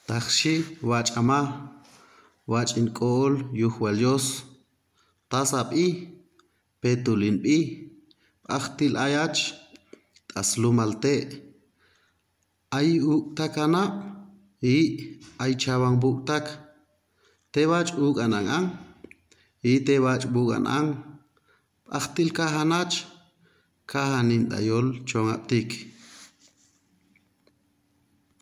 Taxi wach'ama wach'ink'ol yujwalyos tasab'i petulinb'i b'ajtil ayach t'aslumalte' ay uk'takanab' y aychawan b'uk'tak teb'ach uk'anan'an y teb'ach b'uk'an'an b'ajtil kajanach kajanint'ayol chonab'tik.